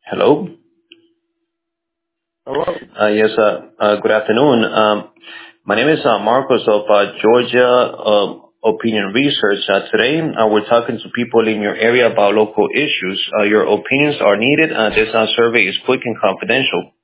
Hello. Hello. Yes, good afternoon. My name is Marcos of Georgia Opinion Research. Today, we're talking to people in your area about local issues. Your opinions are needed. This survey is quick and confidential.